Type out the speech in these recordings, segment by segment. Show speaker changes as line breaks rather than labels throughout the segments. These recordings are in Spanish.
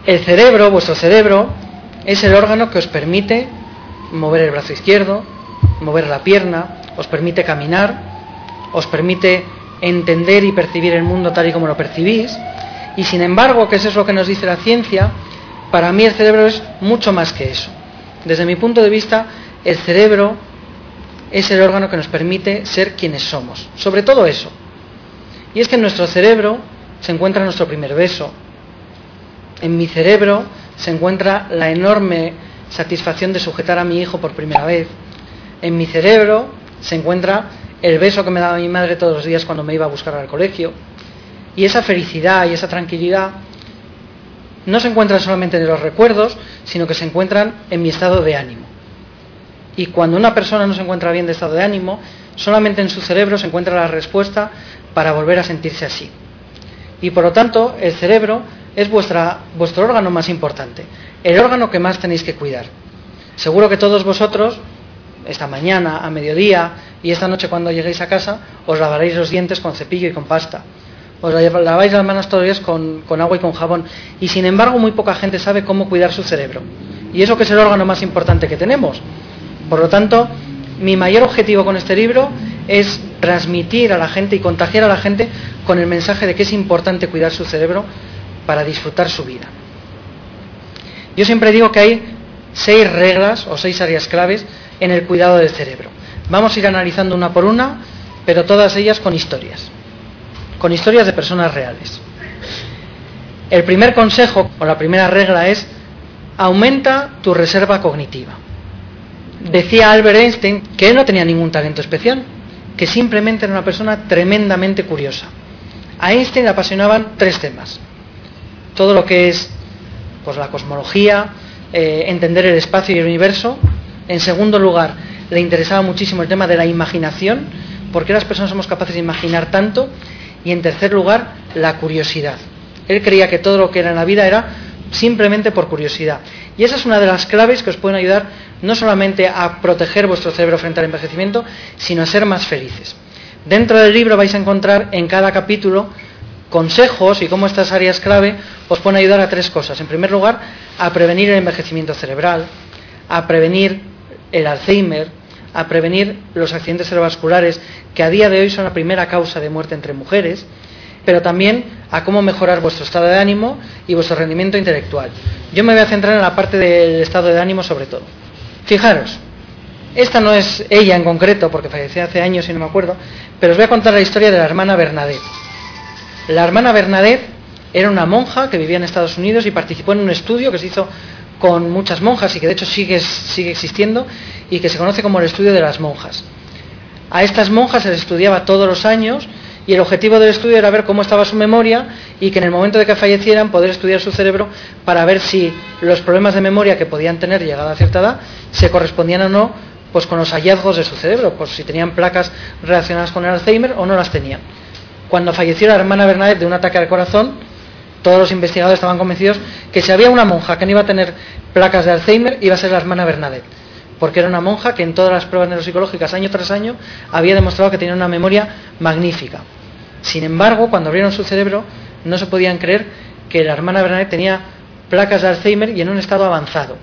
El cerebro, vuestro cerebro, es el órgano que os permite mover el brazo izquierdo, mover la pierna, os permite caminar, os permite entender y percibir el mundo tal y como lo percibís. Y sin embargo, que eso es lo que nos dice la ciencia, para mí el cerebro es mucho más que eso. Desde mi punto de vista, el cerebro es el órgano que nos permite ser quienes somos. Sobre todo eso. Y es que en nuestro cerebro se encuentra nuestro primer beso. En mi cerebro se encuentra la enorme satisfacción de sujetar a mi hijo por primera vez. En mi cerebro se encuentra el beso que me daba mi madre todos los días cuando me iba a buscar al colegio. Y esa felicidad y esa tranquilidad no se encuentran solamente en los recuerdos, sino que se encuentran en mi estado de ánimo. Y cuando una persona no se encuentra bien de estado de ánimo, solamente en su cerebro se encuentra la respuesta para volver a sentirse así. Y por lo tanto, el cerebro es vuestro órgano más importante, el órgano que más tenéis que cuidar. Seguro que todos vosotros, esta mañana, a mediodía y esta noche cuando lleguéis a casa, os lavaréis los dientes con cepillo y con pasta. Os laváis las manos todos los días con agua y con jabón. Y sin embargo, muy poca gente sabe cómo cuidar su cerebro. Y eso que es el órgano más importante que tenemos. Por lo tanto, mi mayor objetivo con este libro es transmitir a la gente y contagiar a la gente con el mensaje de que es importante cuidar su cerebro para disfrutar su vida. Yo siempre digo que hay 6 reglas o 6 áreas claves en el cuidado del cerebro. Vamos a ir analizando una por una, pero todas ellas con historias de personas reales. El primer consejo o la primera regla es: aumenta tu reserva cognitiva. Decía Albert Einstein que él no tenía ningún talento especial, que simplemente era una persona tremendamente curiosa. A Einstein le apasionaban 3 temas: todo lo que es pues la cosmología, entender el espacio y el universo. En segundo lugar, le interesaba muchísimo el tema de la imaginación, porque las personas somos capaces de imaginar tanto. Y en tercer lugar, la curiosidad. Él creía que todo lo que era en la vida era simplemente por curiosidad. Y esa es una de las claves que os pueden ayudar no solamente a proteger vuestro cerebro frente al envejecimiento, sino a ser más felices. Dentro del libro vais a encontrar en cada capítulo consejos y cómo estas áreas clave os pueden ayudar a 3 cosas. En primer lugar, a prevenir el envejecimiento cerebral, a prevenir el Alzheimer, a prevenir los accidentes cerebrovasculares, que a día de hoy son la primera causa de muerte entre mujeres, pero también a cómo mejorar vuestro estado de ánimo y vuestro rendimiento intelectual. Yo me voy a centrar en la parte del estado de ánimo sobre todo. Fijaros, esta no es ella en concreto, porque falleció hace años y no me acuerdo, pero os voy a contar la historia de la hermana Bernadette. La hermana Bernadette era una monja que vivía en Estados Unidos y participó en un estudio que se hizo con muchas monjas y que de hecho sigue existiendo y que se conoce como el estudio de las monjas. A estas monjas se les estudiaba todos los años y el objetivo del estudio era ver cómo estaba su memoria y que en el momento de que fallecieran poder estudiar su cerebro para ver si los problemas de memoria que podían tener llegada a cierta edad se correspondían o no pues con los hallazgos de su cerebro, pues si tenían placas relacionadas con el Alzheimer o no las tenían. Cuando falleció la hermana Bernadette de un ataque al corazón, todos los investigadores estaban convencidos que si había una monja que no iba a tener placas de Alzheimer, iba a ser la hermana Bernadette, porque era una monja que en todas las pruebas neuropsicológicas año tras año había demostrado que tenía una memoria magnífica. Sin embargo, cuando abrieron su cerebro no se podían creer que la hermana Bernadette tenía placas de Alzheimer y en un estado avanzado.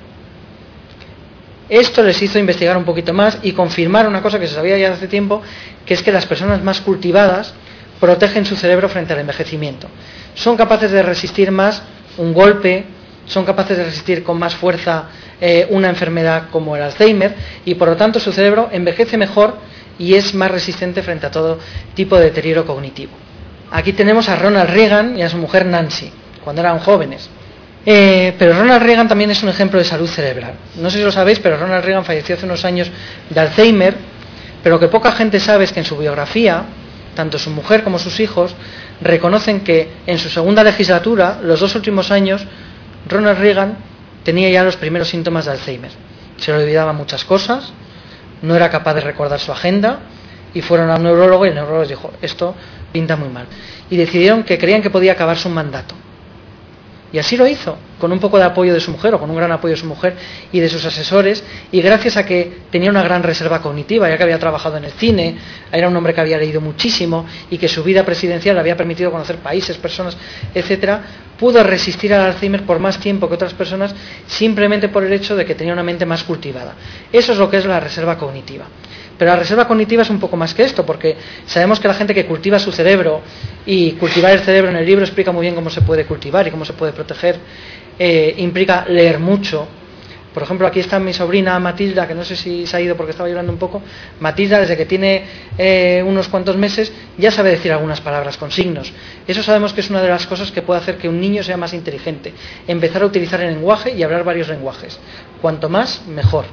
Esto les hizo investigar un poquito más y confirmar una cosa que se sabía ya hace tiempo, que es que las personas más cultivadas protegen su cerebro frente al envejecimiento. Son capaces de resistir más un golpe, son capaces de resistir con más fuerza una enfermedad como el Alzheimer y por lo tanto su cerebro envejece mejor y es más resistente frente a todo tipo de deterioro cognitivo. Aquí tenemos a Ronald Reagan y a su mujer Nancy, cuando eran jóvenes. Pero Ronald Reagan también es un ejemplo de salud cerebral. No sé si lo sabéis, pero Ronald Reagan falleció hace unos años de Alzheimer, pero lo que poca gente sabe es que en su biografía, tanto su mujer como sus hijos reconocen que en su segunda legislatura, los 2 últimos años, Ronald Reagan tenía ya los primeros síntomas de Alzheimer. Se le olvidaban muchas cosas, no era capaz de recordar su agenda y fueron a un neurólogo y el neurólogo les dijo: esto pinta muy mal. Y decidieron que creían que podía acabar su mandato. Y así lo hizo, con un poco de apoyo de su mujer, o con un gran apoyo de su mujer y de sus asesores, y gracias a que tenía una gran reserva cognitiva, ya que había trabajado en el cine, era un hombre que había leído muchísimo, y que su vida presidencial le había permitido conocer países, personas, etcétera, pudo resistir al Alzheimer por más tiempo que otras personas, simplemente por el hecho de que tenía una mente más cultivada. Eso es lo que es la reserva cognitiva. Pero la reserva cognitiva es un poco más que esto, porque sabemos que la gente que cultiva su cerebro, y cultivar el cerebro en el libro explica muy bien cómo se puede cultivar y cómo se puede proteger, implica leer mucho. Por ejemplo, aquí está mi sobrina Matilda, que no sé si se ha ido porque estaba llorando un poco. Matilda, desde que tiene unos cuantos meses, ya sabe decir algunas palabras con signos. Eso sabemos que es una de las cosas que puede hacer que un niño sea más inteligente. Empezar a utilizar el lenguaje y hablar varios lenguajes. Cuanto más, mejor.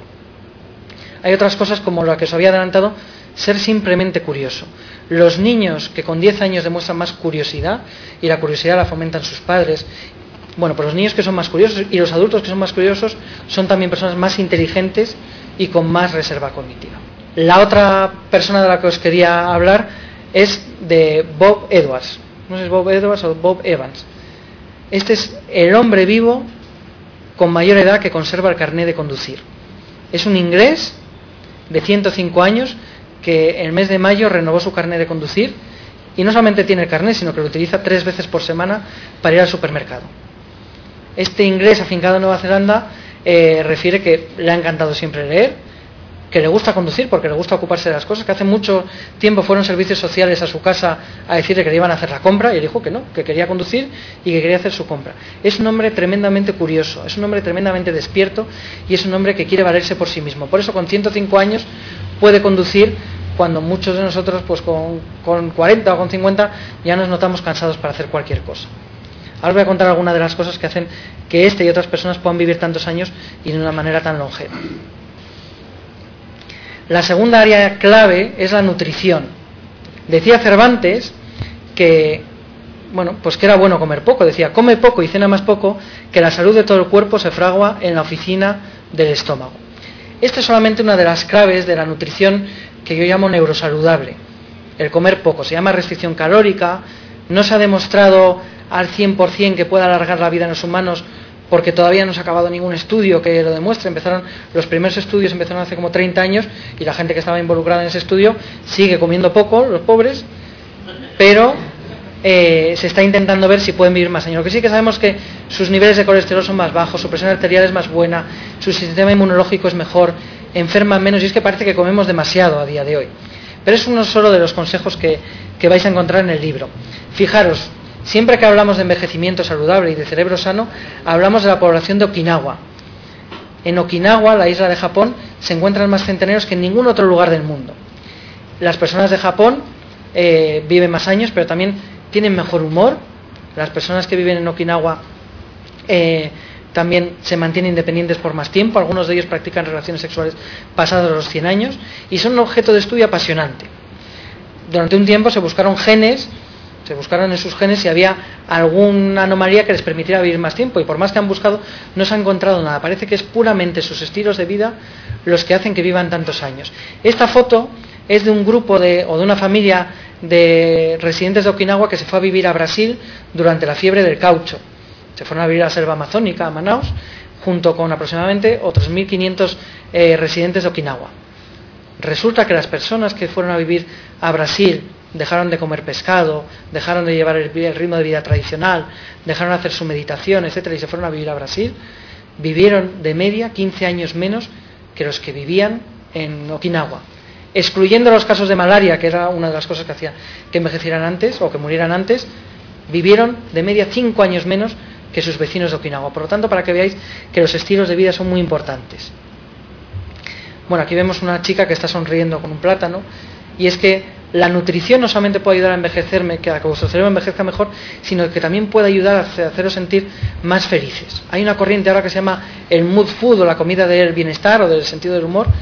Hay otras cosas como lo que os había adelantado, ser simplemente curioso. Los niños que con 10 años demuestran más curiosidad, y la curiosidad la fomentan sus padres, bueno, pues los niños que son más curiosos y los adultos que son más curiosos son también personas más inteligentes y con más reserva cognitiva. La otra persona de la que os quería hablar es de Bob Edwards. No sé si es Bob Edwards o Bob Evans. Este es el hombre vivo con mayor edad que conserva el carné de conducir. Es un inglés de 105 años que el mes de mayo renovó su carné de conducir, y no solamente tiene el carné, sino que lo utiliza 3 veces por semana para ir al supermercado. Este inglés afincado en Nueva Zelanda refiere que le ha encantado siempre leer, que le gusta conducir porque le gusta ocuparse de las cosas, que hace mucho tiempo fueron servicios sociales a su casa a decirle que le iban a hacer la compra, y él dijo que no, que quería conducir y que quería hacer su compra. Es un hombre tremendamente curioso, es un hombre tremendamente despierto, y es un hombre que quiere valerse por sí mismo. Por eso con 105 años puede conducir, cuando muchos de nosotros pues con 40 o con 50 ya nos notamos cansados para hacer cualquier cosa. Ahora voy a contar algunas de las cosas que hacen que este y otras personas puedan vivir tantos años y de una manera tan longeva. La segunda área clave es la nutrición. Decía Cervantes que, pues que era bueno comer poco. Decía, come poco y cena más poco, que la salud de todo el cuerpo se fragua en la oficina del estómago. Esta es solamente una de las claves de la nutrición que yo llamo neurosaludable. El comer poco. Se llama restricción calórica. No se ha demostrado al 100% que pueda alargar la vida en los humanos, porque todavía no se ha acabado ningún estudio que lo demuestre. Los primeros estudios empezaron hace como 30 años, y la gente que estaba involucrada en ese estudio sigue comiendo poco, los pobres, pero se está intentando ver si pueden vivir más años. Lo que sí que sabemos es que sus niveles de colesterol son más bajos, su presión arterial es más buena, su sistema inmunológico es mejor, enferman menos, y es que parece que comemos demasiado a día de hoy. Pero es uno solo de los consejos que vais a encontrar en el libro. Fijaros, siempre que hablamos de envejecimiento saludable y de cerebro sano, hablamos de la población de Okinawa. En Okinawa, la isla de Japón, se encuentran más centenarios que en ningún otro lugar del mundo. Las personas de Japón viven más años, pero también tienen mejor humor. Las personas que viven en Okinawa también se mantienen independientes por más tiempo. Algunos de ellos practican relaciones sexuales pasados los 100 años y son un objeto de estudio apasionante. Durante un tiempo se buscaron en sus genes si había alguna anomalía que les permitiera vivir más tiempo, y por más que han buscado no se ha encontrado nada. Parece que es puramente sus estilos de vida los que hacen que vivan tantos años. Esta foto es de un grupo o de una familia de residentes de Okinawa que se fue a vivir a Brasil durante la fiebre del caucho. Se fueron a vivir a la selva amazónica, a Manaus, junto con aproximadamente otros 1.500 residentes de Okinawa. Resulta que las personas que fueron a vivir a Brasil dejaron de comer pescado, dejaron de llevar el ritmo de vida tradicional, dejaron de hacer su meditación, etcétera, y se fueron a vivir a Brasil. Vivieron de media 15 años menos que los que vivían en Okinawa, excluyendo los casos de malaria, que era una de las cosas que hacía que envejecieran antes o que murieran antes. Vivieron de media 5 años menos que sus vecinos de Okinawa. Por lo tanto, para que veáis que los estilos de vida son muy importantes. Bueno, aquí vemos una chica que está sonriendo con un plátano, y es que la nutrición no solamente puede ayudar a envejecerme, que a que vuestro cerebro envejezca mejor, sino que también puede ayudar a haceros sentir más felices. Hay una corriente ahora que se llama el mood food, o la comida del bienestar o del sentido del humor,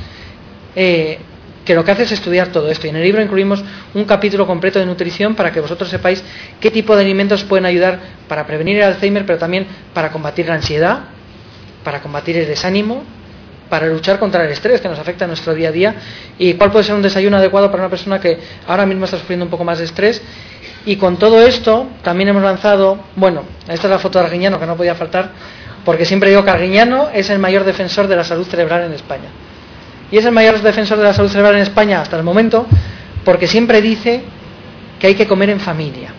que lo que hace es estudiar todo esto, y en el libro incluimos un capítulo completo de nutrición para que vosotros sepáis qué tipo de alimentos pueden ayudar para prevenir el Alzheimer, pero también para combatir la ansiedad, para combatir el desánimo, para luchar contra el estrés que nos afecta en nuestro día a día, y cuál puede ser un desayuno adecuado para una persona que ahora mismo está sufriendo un poco más de estrés, Y con todo esto también hemos lanzado, bueno, esta es la foto de Arguiñano que no podía faltar, porque siempre digo que Arguiñano es el mayor defensor de la salud cerebral en España. Y es el mayor defensor de la salud cerebral en España hasta el momento porque siempre dice que hay que comer en familia.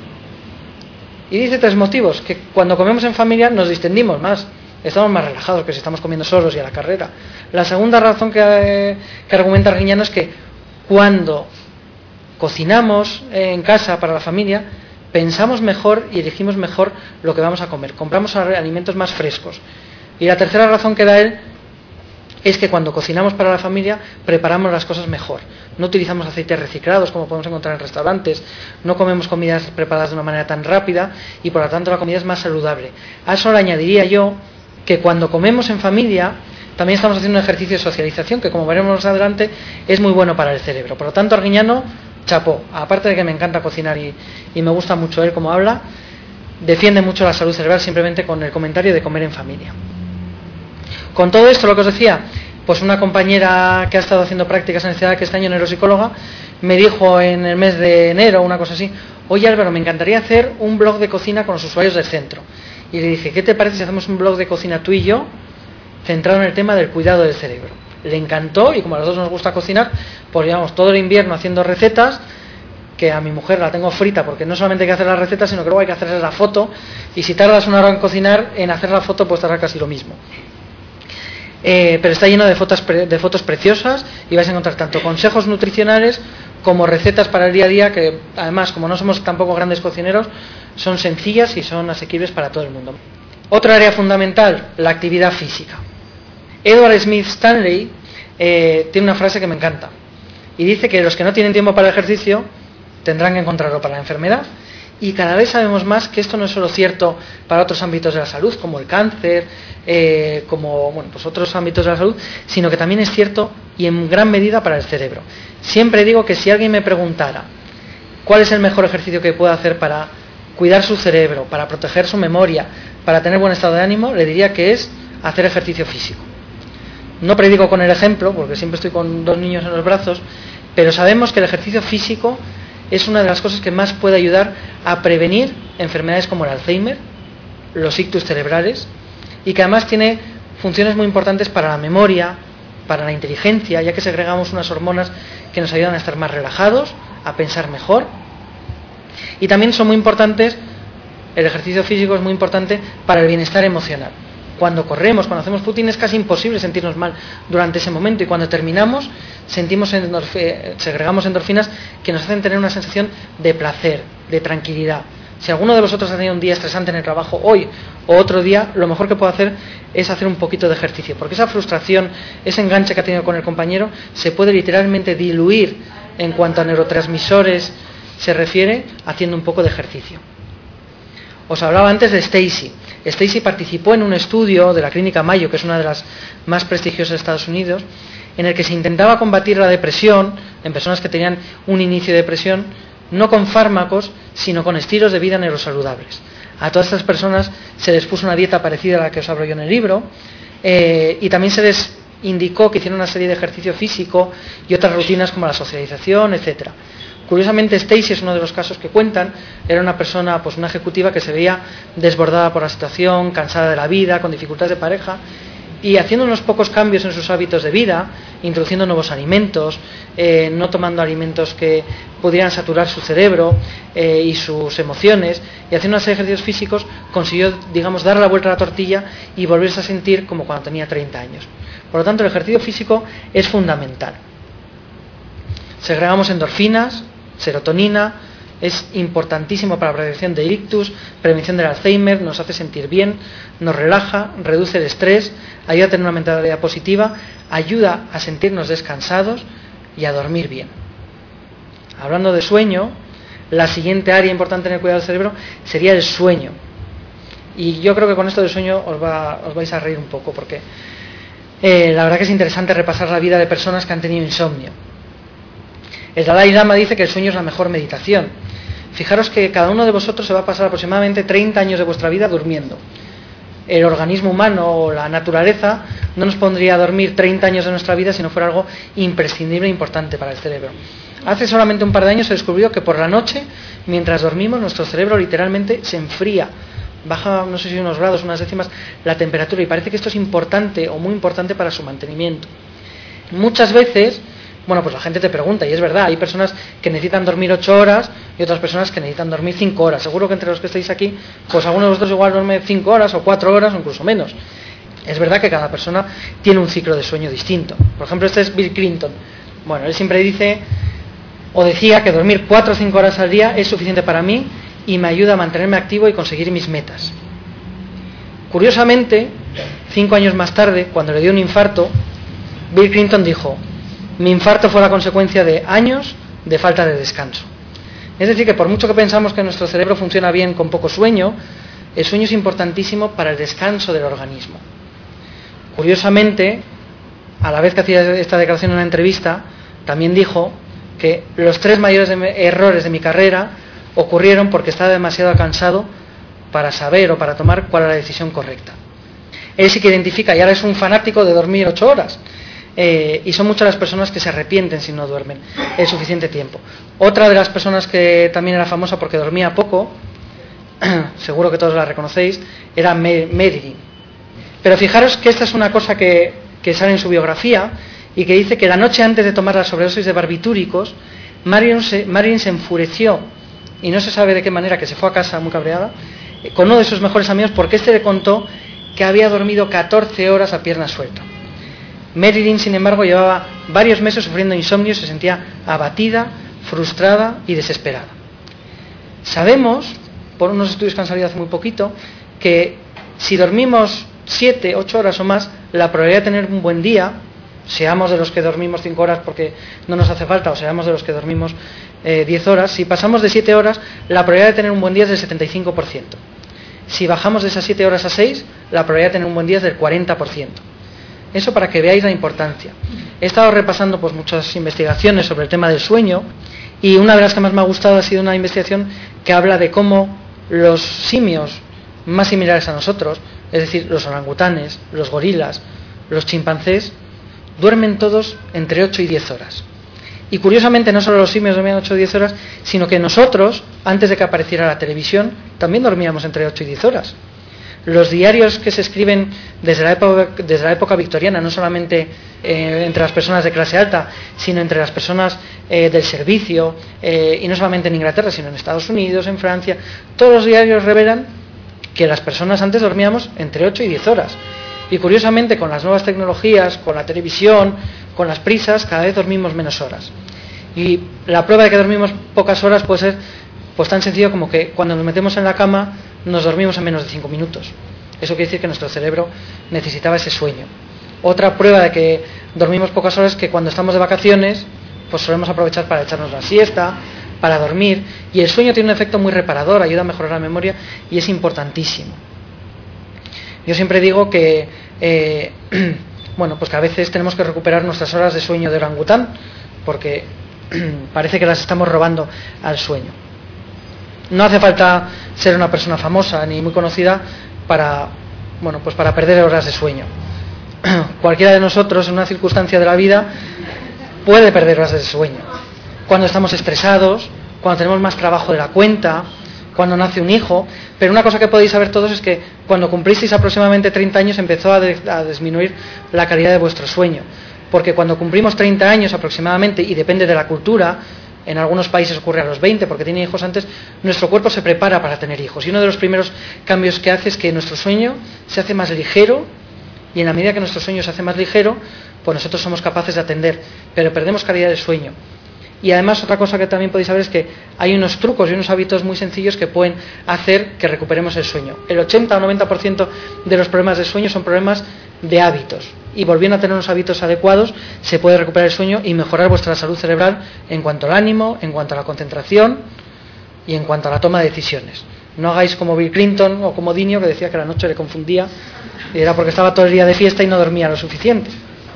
Y dice 3 motivos: que cuando comemos en familia nos distendimos más, estamos más relajados que si estamos comiendo solos y a la carrera. La segunda razón que argumenta Arguiñano es que cuando cocinamos en casa para la familia, pensamos mejor y elegimos mejor lo que vamos a comer, compramos alimentos más frescos. Y la tercera razón que da él es que cuando cocinamos para la familia preparamos las cosas mejor, no utilizamos aceites reciclados como podemos encontrar en restaurantes, no comemos comidas preparadas de una manera tan rápida y por lo tanto la comida es más saludable. A eso le añadiría yo que cuando comemos en familia también estamos haciendo un ejercicio de socialización que, como veremos más adelante, es muy bueno para el cerebro. Por lo tanto, Arguiñano, chapó. Aparte de que me encanta cocinar y me gusta mucho él como habla, defiende mucho la salud cerebral simplemente con el comentario de comer en familia. Con todo esto, lo que os decía, pues una compañera que ha estado haciendo prácticas en el CEDAC este año, neuropsicóloga, me dijo en el mes de enero, una cosa así: oye Álvaro, me encantaría hacer un blog de cocina con los usuarios del centro. Y le dije, ¿qué te parece si hacemos un blog de cocina tú y yo, centrado en el tema del cuidado del cerebro? Le encantó, y como a los dos nos gusta cocinar, pues llevamos todo el invierno haciendo recetas, que a mi mujer la tengo frita porque no solamente hay que hacer las recetas, sino que luego hay que hacerle la foto, y si tardas 1 hora en cocinar, en hacer la foto pues tardar casi lo mismo. Pero está lleno de fotos preciosas, y vais a encontrar tanto consejos nutricionales como recetas para el día a día, que además, como no somos tampoco grandes cocineros, son sencillas y son asequibles para todo el mundo. Otra área fundamental, la actividad física. Edward Smith Stanley tiene una frase que me encanta y dice que los que no tienen tiempo para el ejercicio tendrán que encontrarlo para la enfermedad. Y cada vez sabemos más que esto no es solo cierto para otros ámbitos de la salud, como el cáncer, como pues otros ámbitos de la salud, sino que también es cierto y en gran medida para el cerebro. Siempre digo que si alguien me preguntara cuál es el mejor ejercicio que puede hacer para cuidar su cerebro, para proteger su memoria, para tener buen estado de ánimo, le diría que es hacer ejercicio físico. No predico con el ejemplo, porque siempre estoy con 2 niños en los brazos, pero sabemos que el ejercicio físico es una de las cosas que más puede ayudar a prevenir enfermedades como el Alzheimer, los ictus cerebrales, y que además tiene funciones muy importantes para la memoria, para la inteligencia, ya que segregamos unas hormonas que nos ayudan a estar más relajados, a pensar mejor. Y también son muy importantes, el ejercicio físico es muy importante para el bienestar emocional. Cuando corremos, cuando hacemos footing, es casi imposible sentirnos mal durante ese momento, y cuando terminamos segregamos endorfinas que nos hacen tener una sensación de placer, de tranquilidad. Si alguno de vosotros ha tenido un día estresante en el trabajo hoy o otro día, lo mejor que puede hacer es hacer un poquito de ejercicio, porque esa frustración, ese enganche que ha tenido con el compañero, se puede literalmente diluir en cuanto a neurotransmisores se refiere, haciendo un poco de ejercicio. Os hablaba antes de Stacy. Stacy participó en un estudio de la Clínica Mayo, que es una de las más prestigiosas de Estados Unidos, en el que se intentaba combatir la depresión en personas que tenían un inicio de depresión, no con fármacos, sino con estilos de vida neurosaludables. A todas estas personas se les puso una dieta parecida a la que os hablo yo en el libro, y también se les indicó que hicieran una serie de ejercicio físico y otras rutinas como la socialización, etcétera. Curiosamente, Stacy es uno de los casos que cuentan. Era una persona, pues una ejecutiva que se veía desbordada por la situación, cansada de la vida, con dificultades de pareja, y haciendo unos pocos cambios en sus hábitos de vida, introduciendo nuevos alimentos, no tomando alimentos que pudieran saturar su cerebro y sus emociones, y haciendo una serie de ejercicios físicos, consiguió, digamos, dar la vuelta a la tortilla y volverse a sentir como cuando tenía 30 años. Por lo tanto, el ejercicio físico es fundamental. Segregamos endorfinas, serotonina, es importantísimo para la prevención de ictus, prevención del Alzheimer, nos hace sentir bien, nos relaja, reduce el estrés, ayuda a tener una mentalidad positiva, ayuda a sentirnos descansados y a dormir bien. Hablando de sueño, la siguiente área importante en el cuidado del cerebro sería el sueño. Y yo creo que con esto del sueño os vais a reír un poco, porque la verdad que es interesante repasar la vida de personas que han tenido insomnio. El Dalai Lama dice que el sueño es la mejor meditación. Fijaros que cada uno de vosotros se va a pasar aproximadamente 30 años de vuestra vida durmiendo. el organismo humano o la naturaleza no nos pondría a dormir 30 años de nuestra vida si no fuera algo imprescindible e importante para el cerebro. Hace solamente un par de años se descubrió que por la noche, mientras dormimos, nuestro cerebro literalmente se enfría, baja, no sé si unos grados, unas décimas, la temperatura, y parece que esto es importante o muy importante para su mantenimiento. Muchas veces, bueno, pues la gente te pregunta, y es verdad, hay personas que necesitan dormir 8 horas y otras personas que necesitan dormir 5 horas. Seguro que entre los que estáis aquí, pues algunos de vosotros igual duerme 5 horas o 4 horas o incluso menos. Es verdad que cada persona tiene un ciclo de sueño distinto. Por ejemplo, este es Bill Clinton. Bueno, él siempre dice, o decía, que dormir 4 o 5 horas al día es suficiente para mí y me ayuda a mantenerme activo y conseguir mis metas. Curiosamente, 5 años más tarde, cuando le dio un infarto, Bill Clinton dijo: mi infarto fue la consecuencia de años de falta de descanso. Es decir, que por mucho que pensamos que nuestro cerebro funciona bien con poco sueño, el sueño es importantísimo para el descanso del organismo. Curiosamente, a la vez que hacía esta declaración en una entrevista, también dijo que los 3 mayores errores de mi carrera ocurrieron porque estaba demasiado cansado para saber o para tomar cuál era la decisión correcta. Él sí que identifica, y ahora es un fanático de dormir 8 horas, y son muchas las personas que se arrepienten si no duermen el suficiente tiempo. Otra de las personas que también era famosa porque dormía poco, seguro que todos la reconocéis, era Marilyn. Pero fijaros que esta es una cosa que sale en su biografía y que dice que la noche antes de tomar la sobredosis de barbitúricos, Marilyn se enfureció, y no se sabe de qué manera, que se fue a casa muy cabreada, con uno de sus mejores amigos, porque este le contó que había dormido 14 horas a pierna suelta. Marilyn, sin embargo, llevaba varios meses sufriendo insomnio, se sentía abatida, frustrada y desesperada. Sabemos, por unos estudios que han salido hace muy poquito, que si dormimos 7, 8 horas o más, la probabilidad de tener un buen día, seamos de los que dormimos 5 horas porque no nos hace falta, o seamos de los que dormimos 10 horas, si pasamos de 7 horas, la probabilidad de tener un buen día es del 75%. Si bajamos de esas 7 horas a 6, la probabilidad de tener un buen día es del 40%. Eso para que veáis la importancia. He estado repasando pues muchas investigaciones sobre el tema del sueño, y una de las que más me ha gustado ha sido una investigación que habla de cómo los simios más similares a nosotros, es decir, los orangutanes, los gorilas, los chimpancés, duermen todos entre 8 y 10 horas. Y curiosamente no solo los simios dormían 8 o 10 horas, sino que nosotros, antes de que apareciera la televisión, también dormíamos entre 8 y 10 horas. Los diarios que se escriben desde la época victoriana, no solamente entre las personas de clase alta, sino entre las personas del servicio, y no solamente en Inglaterra, sino en Estados Unidos, en Francia, todos los diarios revelan que las personas antes dormíamos entre 8 y 10 horas. Y curiosamente, con las nuevas tecnologías, con la televisión, con las prisas, cada vez dormimos menos horas. Y la prueba de que dormimos pocas horas puede ser pues tan sencillo como que cuando nos metemos en la cama nos dormimos en menos de 5 minutos. Eso quiere decir que nuestro cerebro necesitaba ese sueño. Otra prueba de que dormimos pocas horas es que cuando estamos de vacaciones, pues solemos aprovechar para echarnos la siesta, para dormir, y el sueño tiene un efecto muy reparador, ayuda a mejorar la memoria y es importantísimo. Yo siempre digo que bueno, pues que a veces tenemos que recuperar nuestras horas de sueño de orangután, porque parece que las estamos robando al sueño. No hace falta ser una persona famosa ni muy conocida para perder horas de sueño. Cualquiera de nosotros en una circunstancia de la vida puede perder horas de sueño. Cuando estamos estresados, cuando tenemos más trabajo de la cuenta, cuando nace un hijo. Pero una cosa que podéis saber todos es que cuando cumplisteis aproximadamente 30 años empezó a disminuir la calidad de vuestro sueño. Porque cuando cumplimos 30 años aproximadamente, y depende de la cultura, en algunos países ocurre a los 20 porque tienen hijos antes, nuestro cuerpo se prepara para tener hijos. Y uno de los primeros cambios que hace es que nuestro sueño se hace más ligero, y en la medida que nuestro sueño se hace más ligero, pues nosotros somos capaces de atender, pero perdemos calidad de sueño. Y además otra cosa que también podéis saber es que hay unos trucos y unos hábitos muy sencillos que pueden hacer que recuperemos el sueño. El 80 o 90% de los problemas de sueño son problemas de hábitos, y volviendo a tener unos hábitos adecuados se puede recuperar el sueño y mejorar vuestra salud cerebral en cuanto al ánimo, en cuanto a la concentración y en cuanto a la toma de decisiones. No hagáis como Bill Clinton o como Dinio, que decía que la noche le confundía y era porque estaba todo el día de fiesta y no dormía lo suficiente.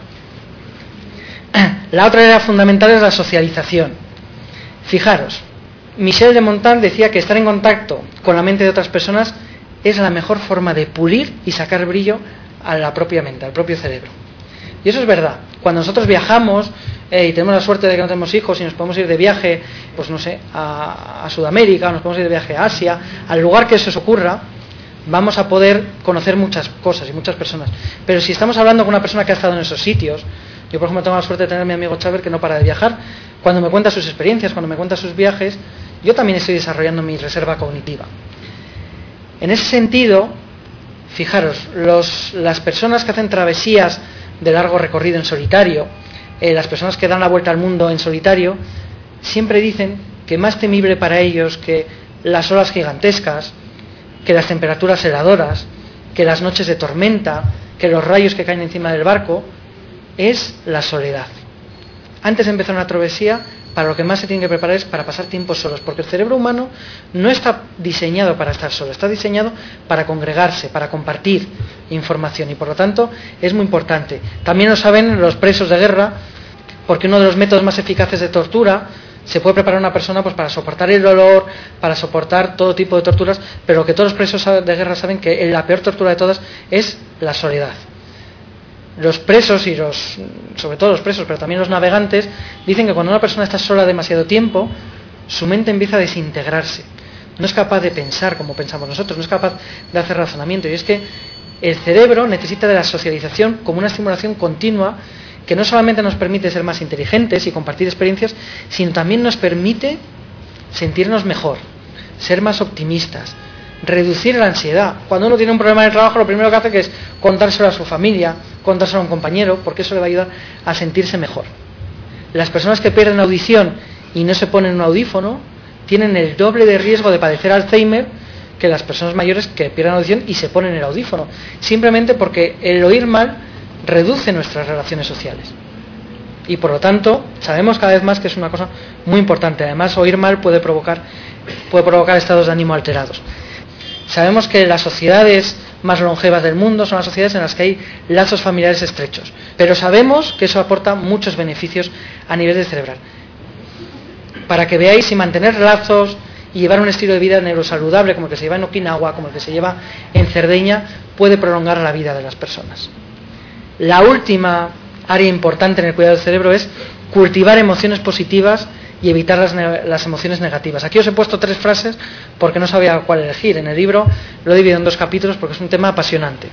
La otra área fundamental es la socialización. Fijaros, Michel de Montaigne decía que estar en contacto con la mente de otras personas es la mejor forma de pulir y sacar brillo a la propia mente, al propio cerebro. Y eso es verdad. Cuando nosotros viajamos y tenemos la suerte de que no tenemos hijos y nos podemos ir de viaje, pues no sé, a Sudamérica, o nos podemos ir de viaje a Asia, al lugar que eso os ocurra, vamos a poder conocer muchas cosas y muchas personas. Pero si estamos hablando con una persona que ha estado en esos sitios, yo por ejemplo tengo la suerte de tener a mi amigo Chávez que no para de viajar, cuando me cuenta sus experiencias, cuando me cuenta sus viajes, yo también estoy desarrollando mi reserva cognitiva. En ese sentido, fijaros, las personas que hacen travesías de largo recorrido en solitario, las personas que dan la vuelta al mundo en solitario, siempre dicen que más temible para ellos que las olas gigantescas, que las temperaturas heladoras, que las noches de tormenta, que los rayos que caen encima del barco, es la soledad. Antes de empezar una travesía, para lo que más se tiene que preparar es para pasar tiempos solos, porque el cerebro humano no está diseñado para estar solo, está diseñado para congregarse, para compartir información, y por lo tanto es muy importante. También lo saben los presos de guerra, porque uno de los métodos más eficaces de tortura, se puede preparar una persona pues para soportar el dolor, para soportar todo tipo de torturas, pero lo que todos los presos de guerra saben que la peor tortura de todas es la soledad. Los presos y sobre todo los presos, pero también los navegantes, dicen que cuando una persona está sola demasiado tiempo, su mente empieza a desintegrarse. No es capaz de pensar como pensamos nosotros, no es capaz de hacer razonamiento. Y es que el cerebro necesita de la socialización como una estimulación continua que no solamente nos permite ser más inteligentes y compartir experiencias, sino también nos permite sentirnos mejor, ser más optimistas, reducir la ansiedad. Cuando uno tiene un problema en el trabajo, lo primero que hace que es contárselo a su familia, contárselo a un compañero, porque eso le va a ayudar a sentirse mejor. Las personas que pierden audición y no se ponen un audífono tienen el doble de riesgo de padecer Alzheimer que las personas mayores que pierden audición y se ponen el audífono, simplemente porque el oír mal reduce nuestras relaciones sociales. Y por lo tanto, sabemos cada vez más que es una cosa muy importante. Además, oír mal puede provocar estados de ánimo alterados. Sabemos que las sociedades más longevas del mundo son las sociedades en las que hay lazos familiares estrechos, pero sabemos que eso aporta muchos beneficios a nivel cerebral. Para que veáis, si mantener lazos y llevar un estilo de vida neurosaludable como el que se lleva en Okinawa, como el que se lleva en Cerdeña, puede prolongar la vida de las personas. La última área importante en el cuidado del cerebro es cultivar emociones positivas y evitar las emociones negativas. Aquí os he puesto 3 frases porque no sabía cuál elegir. En el libro lo he dividido en 2 capítulos porque es un tema apasionante.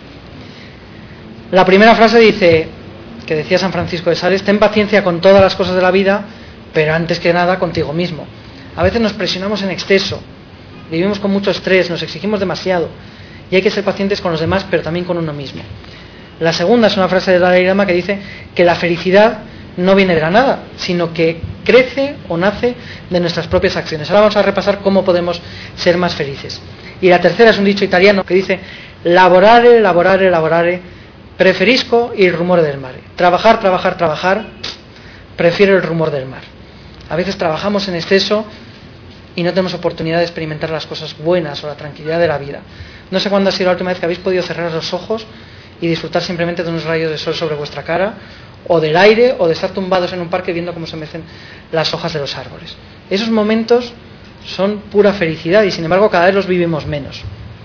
La primera frase dice, que decía San Francisco de Sales: ten paciencia con todas las cosas de la vida, pero antes que nada contigo mismo. A veces nos presionamos en exceso, vivimos con mucho estrés, nos exigimos demasiado, y hay que ser pacientes con los demás, pero también con uno mismo. La segunda es una frase de Dalai Lama que dice que la felicidad no viene de la nada, sino que crece o nace de nuestras propias acciones. Ahora vamos a repasar cómo podemos ser más felices. Y la tercera es un dicho italiano que dice: lavorare, lavorare, lavorare, preferisco il rumore del mare. Trabajar, trabajar, trabajar, prefiero el rumor del mar. A veces trabajamos en exceso y no tenemos oportunidad de experimentar las cosas buenas o la tranquilidad de la vida. No sé cuándo ha sido la última vez que habéis podido cerrar los ojos y disfrutar simplemente de unos rayos de sol sobre vuestra cara, o del aire, o de estar tumbados en un parque viendo cómo se mecen las hojas de los árboles. Esos momentos son pura felicidad y sin embargo cada vez los vivimos menos.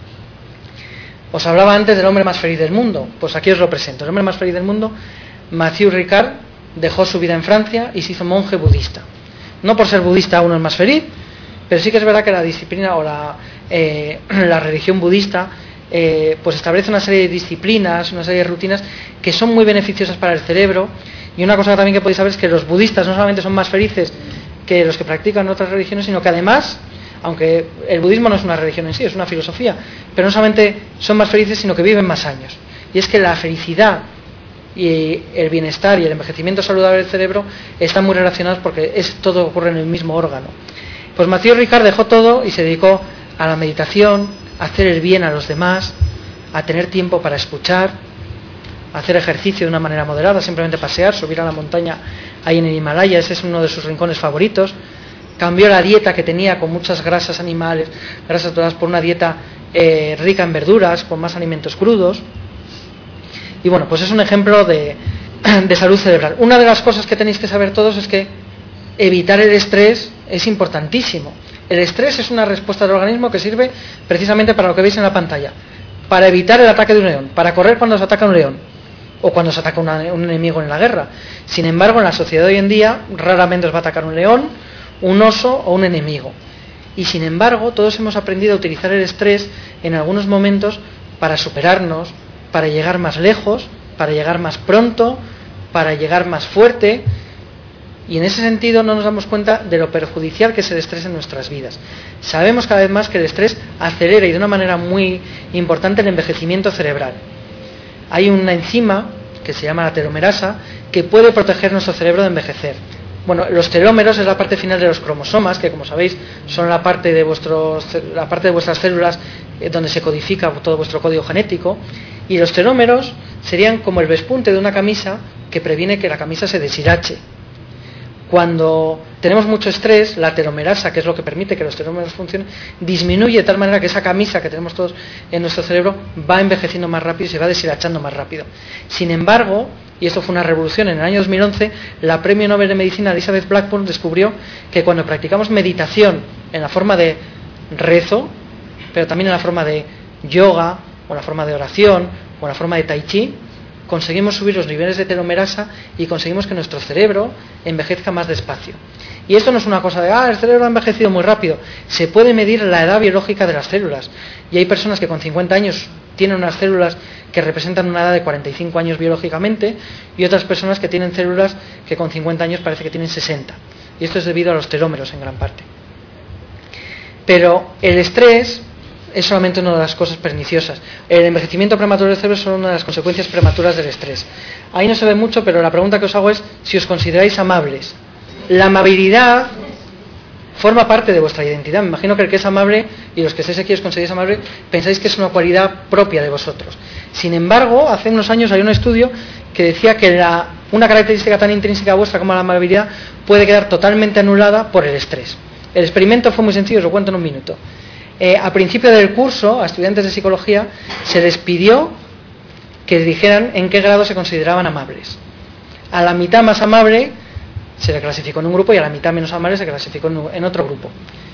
Os hablaba antes del hombre más feliz del mundo, pues aquí os lo presento. El hombre más feliz del mundo, Mathieu Ricard, dejó su vida en Francia y se hizo monje budista. No por ser budista uno es más feliz, pero sí que es verdad que la disciplina o la religión budista pues establece una serie de disciplinas, una serie de rutinas que son muy beneficiosas para el cerebro. Y una cosa también que podéis saber es que los budistas no solamente son más felices que los que practican otras religiones, sino que además, aunque el budismo no es una religión en sí, es una filosofía, pero no solamente son más felices, sino que viven más años. Y es que la felicidad y el bienestar y el envejecimiento saludable del cerebro están muy relacionados porque todo ocurre en el mismo órgano. Pues Mathieu Ricard dejó todo y se dedicó a la meditación, a hacer el bien a los demás, a tener tiempo para escuchar, a hacer ejercicio de una manera moderada, simplemente pasear, subir a la montaña ahí en el Himalaya, ese es uno de sus rincones favoritos. Cambió la dieta que tenía con muchas grasas animales, grasas todas, por una dieta rica en verduras, con más alimentos crudos. Y bueno, pues es un ejemplo de salud cerebral. Una de las cosas que tenéis que saber todos es que evitar el estrés es importantísimo. El estrés es una respuesta del organismo que sirve precisamente para lo que veis en la pantalla, para evitar el ataque de un león, para correr cuando se ataca un león o cuando se ataca un enemigo en la guerra. Sin embargo, en la sociedad de hoy en día raramente os va a atacar un león, un oso o un enemigo. Y sin embargo, todos hemos aprendido a utilizar el estrés en algunos momentos para superarnos, para llegar más lejos, para llegar más pronto, para llegar más fuerte. Y en ese sentido no nos damos cuenta de lo perjudicial que es el estrés en nuestras vidas. Sabemos cada vez más que el estrés acelera y de una manera muy importante el envejecimiento cerebral. Hay una enzima que se llama la telomerasa que puede proteger nuestro cerebro de envejecer. Bueno, los telómeros es la parte final de los cromosomas, que como sabéis son la parte de vuestras células donde se codifica todo vuestro código genético, y los telómeros serían como el vespunte de una camisa que previene que la camisa se deshilache. Cuando tenemos mucho estrés, la telomerasa, que es lo que permite que los telómeros funcionen, disminuye de tal manera que esa camisa que tenemos todos en nuestro cerebro va envejeciendo más rápido y se va deshilachando más rápido. Sin embargo, y esto fue una revolución, en el año 2011, la Premio Nobel de Medicina Elizabeth Blackburn descubrió que cuando practicamos meditación en la forma de rezo, pero también en la forma de yoga, o en la forma de oración, o en la forma de tai chi, conseguimos subir los niveles de telomerasa y conseguimos que nuestro cerebro envejezca más despacio. Y esto no es una cosa de, el cerebro ha envejecido muy rápido. Se puede medir la edad biológica de las células. Y hay personas que con 50 años tienen unas células que representan una edad de 45 años biológicamente, y otras personas que tienen células que con 50 años parece que tienen 60. Y esto es debido a los telómeros en gran parte. Pero el estrés es solamente una de las cosas perniciosas. El envejecimiento prematuro del cerebro es solo una de las consecuencias prematuras del estrés. Ahí no se ve mucho, pero la pregunta que os hago es si os consideráis amables. La amabilidad forma parte de vuestra identidad. Me imagino que el que es amable, y los que estáis aquí os consideráis amables, pensáis que es una cualidad propia de vosotros. Sin embargo, hace unos años hay un estudio que decía que una característica tan intrínseca vuestra como la amabilidad puede quedar totalmente anulada por el estrés. El experimento fue muy sencillo, os lo cuento en un minuto. A principio del curso, a estudiantes de psicología, se les pidió que dijeran en qué grado se consideraban amables. A la mitad más amable se le clasificó en un grupo y a la mitad menos amable se clasificó en otro grupo.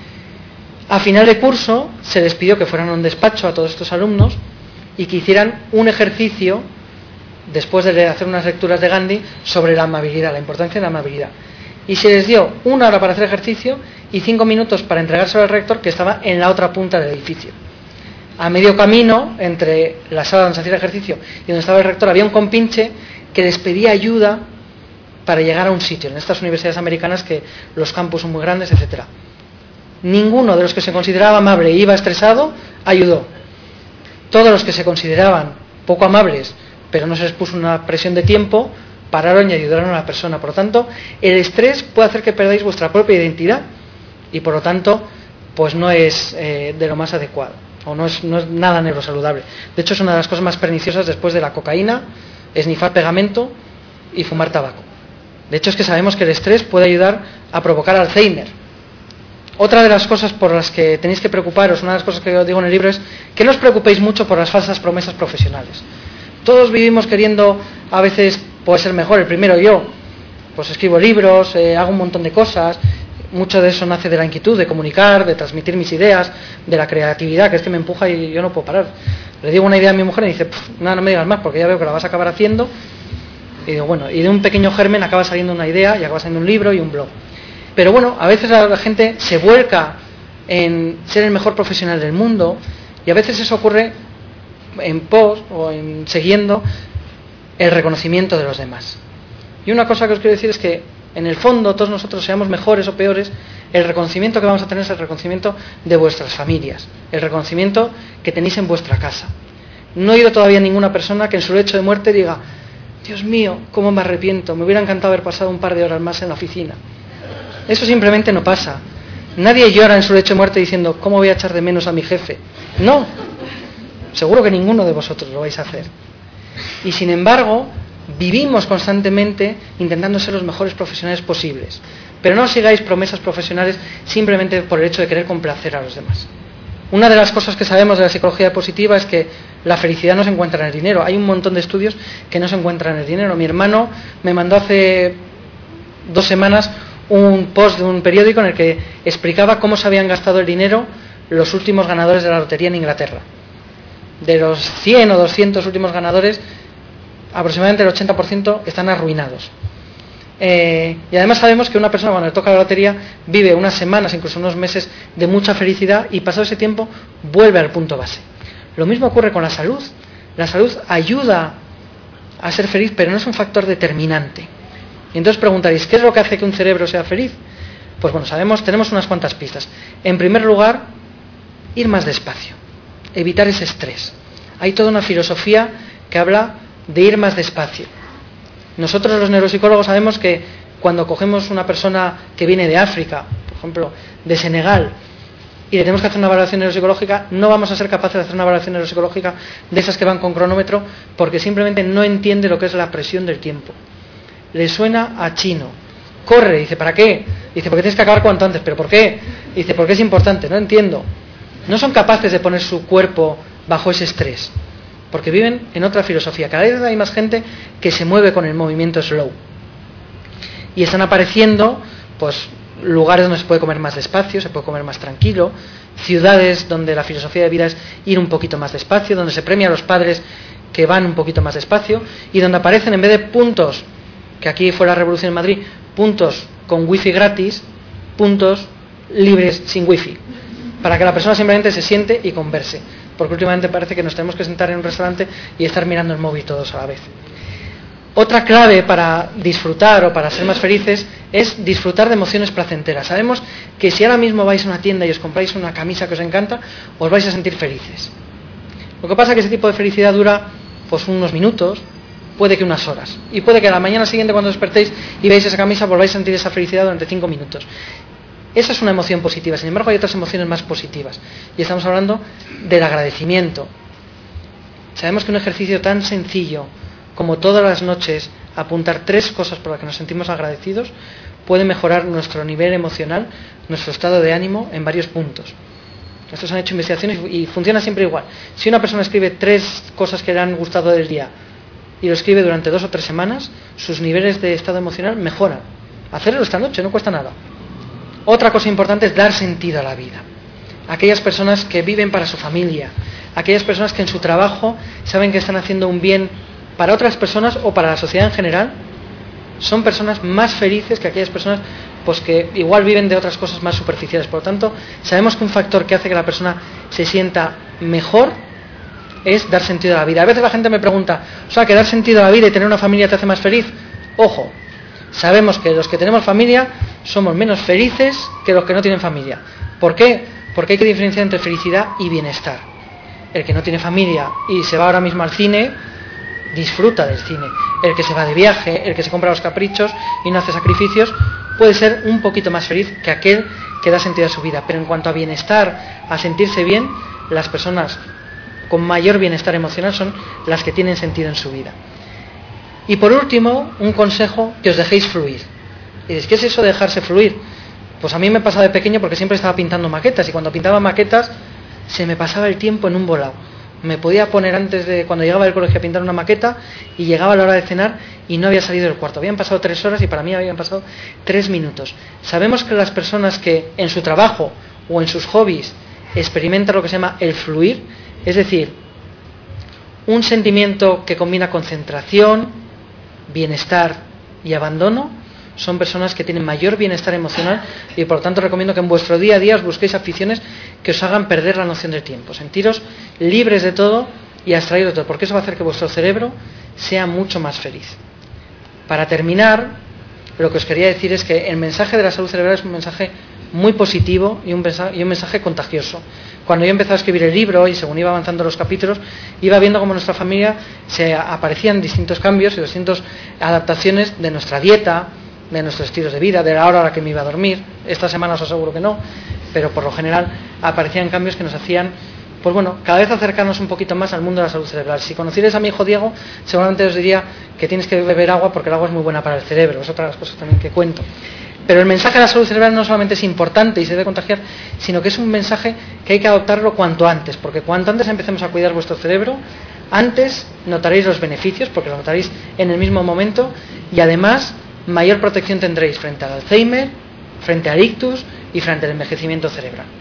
A final de curso se les pidió que fueran a un despacho a todos estos alumnos y que hicieran un ejercicio, después de hacer unas lecturas de Gandhi, sobre la amabilidad, la importancia de la amabilidad. Y se les dio 1 hora para hacer ejercicio y 5 minutos para entregárselo al rector, que estaba en la otra punta del edificio. A medio camino, entre la sala donde se hacía el ejercicio y donde estaba el rector, había un compinche que les pedía ayuda para llegar a un sitio. En estas universidades americanas que los campus son muy grandes, etcétera. Ninguno de los que se consideraba amable e iba estresado ayudó. Todos los que se consideraban poco amables, pero no se les puso una presión de tiempo, pararon y ayudaron a la persona. Por lo tanto, el estrés puede hacer que perdáis vuestra propia identidad y por lo tanto pues no es de lo más adecuado, o no es nada neurosaludable. De hecho, es una de las cosas más perniciosas después de la cocaína, esnifar pegamento y fumar tabaco. De hecho, es que sabemos que el estrés puede ayudar a provocar Alzheimer. Otra de las cosas por las que tenéis que preocuparos, una de las cosas que os digo en el libro, es que no os preocupéis mucho por las falsas promesas profesionales. Todos vivimos queriendo a veces ser mejor. El primero, yo pues escribo libros, hago un montón de cosas. Mucho de eso nace de la inquietud de comunicar, de transmitir mis ideas, de la creatividad, que es que me empuja y yo no puedo parar. Le digo una idea a mi mujer y dice, nada, no me digas más porque ya veo que la vas a acabar haciendo. Y digo, bueno, y de un pequeño germen acaba saliendo una idea y acaba saliendo un libro y un blog. Pero bueno, a veces la gente se vuelca en ser el mejor profesional del mundo y a veces eso ocurre en pos o en siguiendo el reconocimiento de los demás. Y una cosa que os quiero decir es que en el fondo, todos nosotros, seamos mejores o peores, el reconocimiento que vamos a tener es el reconocimiento de vuestras familias, el reconocimiento que tenéis en vuestra casa. No he oído todavía a ninguna persona que en su lecho de muerte diga, Dios mío, cómo me arrepiento, me hubiera encantado haber pasado un par de horas más en la oficina. Eso simplemente no pasa. Nadie llora en su lecho de muerte diciendo, ¿cómo voy a echar de menos a mi jefe? No, seguro que ninguno de vosotros lo vais a hacer. Y sin embargo, vivimos constantemente intentando ser los mejores profesionales posibles. Pero no sigáis promesas profesionales simplemente por el hecho de querer complacer a los demás. Una de las cosas que sabemos de la psicología positiva es que la felicidad no se encuentra en el dinero. Hay un montón de estudios que no se encuentran en el dinero. Mi hermano me mandó hace 2 semanas un post de un periódico en el que explicaba cómo se habían gastado el dinero los últimos ganadores de la lotería en Inglaterra. De los 100 o 200 últimos ganadores, aproximadamente el 80% están arruinados. Y además sabemos que una persona cuando le toca la lotería vive unas semanas, incluso unos meses de mucha felicidad, y pasado ese tiempo vuelve al punto base. Lo mismo ocurre con la salud. La salud ayuda a ser feliz, pero no es un factor determinante. Y entonces preguntaréis, ¿qué es lo que hace que un cerebro sea feliz? Pues bueno, tenemos unas cuantas pistas. En primer lugar, ir más despacio, evitar ese estrés. Hay toda una filosofía que habla de ir más despacio. Nosotros los neuropsicólogos sabemos que cuando cogemos una persona que viene de África, por ejemplo, de Senegal, y le tenemos que hacer una valoración neuropsicológica, no vamos a ser capaces de hacer una valoración neuropsicológica de esas que van con cronómetro, porque simplemente no entiende lo que es la presión del tiempo. Le suena a chino. Corre, dice, ¿para qué? Dice, porque tienes que acabar cuanto antes. ¿Pero por qué? Dice, porque es importante. No entiendo. No son capaces de poner su cuerpo bajo ese estrés, porque viven en otra filosofía. Cada vez hay más gente que se mueve con el movimiento slow. Y están apareciendo, pues, lugares donde se puede comer más despacio, se puede comer más tranquilo, ciudades donde la filosofía de vida es ir un poquito más despacio, donde se premia a los padres que van un poquito más despacio, y donde aparecen, en vez de puntos, que aquí fue la revolución en Madrid, puntos con wifi gratis, puntos libres sin wifi, para que la persona simplemente se siente y converse, porque últimamente parece que nos tenemos que sentar en un restaurante y estar mirando el móvil todos a la vez. Otra clave para disfrutar o para ser más felices es disfrutar de emociones placenteras. Sabemos que si ahora mismo vais a una tienda y os compráis una camisa que os encanta, os vais a sentir felices. Lo que pasa es que ese tipo de felicidad dura pues unos minutos, puede que unas horas, y puede que a la mañana siguiente cuando despertéis y veáis esa camisa volváis a sentir esa felicidad durante 5 minutos. Esa es una emoción positiva. Sin embargo, hay otras emociones más positivas, y estamos hablando del agradecimiento. Sabemos que un ejercicio tan sencillo como todas las noches apuntar 3 cosas por las que nos sentimos agradecidos puede mejorar nuestro nivel emocional, nuestro estado de ánimo en varios puntos. Estos han hecho investigaciones y funciona siempre igual. Si una persona escribe 3 cosas que le han gustado del día y lo escribe durante 2 o 3 semanas, sus niveles de estado emocional mejoran. Hacerlo esta noche no cuesta nada. Otra cosa importante es dar sentido a la vida. Aquellas personas que viven para su familia, aquellas personas que en su trabajo saben que están haciendo un bien para otras personas o para la sociedad en general, son personas más felices que aquellas personas pues que igual viven de otras cosas más superficiales. Por lo tanto, sabemos que un factor que hace que la persona se sienta mejor es dar sentido a la vida. A veces la gente me pregunta, o sea, que dar sentido a la vida y tener una familia te hace más feliz. Ojo, sabemos que los que tenemos familia somos menos felices que los que no tienen familia. ¿Por qué? Porque hay que diferenciar entre felicidad y bienestar. El que no tiene familia y se va ahora mismo al cine, disfruta del cine. El que se va de viaje, el que se compra los caprichos y no hace sacrificios, puede ser un poquito más feliz que aquel que da sentido a su vida. Pero en cuanto a bienestar, a sentirse bien, las personas con mayor bienestar emocional son las que tienen sentido en su vida. Y por último, un consejo, que os dejéis fluir. Y dices, ¿qué es eso de dejarse fluir? Pues a mí me pasaba de pequeño porque siempre estaba pintando maquetas, y cuando pintaba maquetas se me pasaba el tiempo en un volado. Me podía poner antes de cuando llegaba del colegio a pintar una maqueta y llegaba a la hora de cenar y no había salido del cuarto. Habían pasado 3 horas y para mí habían pasado 3 minutos. Sabemos que las personas que en su trabajo o en sus hobbies experimentan lo que se llama el fluir, es decir, un sentimiento que combina concentración, bienestar y abandono, son personas que tienen mayor bienestar emocional, y por lo tanto recomiendo que en vuestro día a día os busquéis aficiones que os hagan perder la noción del tiempo, sentiros libres de todo y abstraídos de todo, porque eso va a hacer que vuestro cerebro sea mucho más feliz. Para terminar, lo que os quería decir es que el mensaje de la salud cerebral es un mensaje muy positivo y un mensaje contagioso. Cuando yo empecé a escribir el libro y según iba avanzando los capítulos, iba viendo cómo en nuestra familia se aparecían distintos cambios y distintas adaptaciones de nuestra dieta, de nuestros estilos de vida, de la hora a la que me iba a dormir. Esta semana os aseguro que no, pero por lo general aparecían cambios que nos hacían, pues bueno, cada vez acercarnos un poquito más al mundo de la salud cerebral. Si conocierais a mi hijo Diego, seguramente os diría que tienes que beber agua porque el agua es muy buena para el cerebro. Es otra de las cosas también que cuento. Pero el mensaje de la salud cerebral no solamente es importante y se debe contagiar, sino que es un mensaje que hay que adoptarlo cuanto antes, porque cuanto antes empecemos a cuidar vuestro cerebro, antes notaréis los beneficios, porque los notaréis en el mismo momento, y además mayor protección tendréis frente al Alzheimer, frente al ictus y frente al envejecimiento cerebral.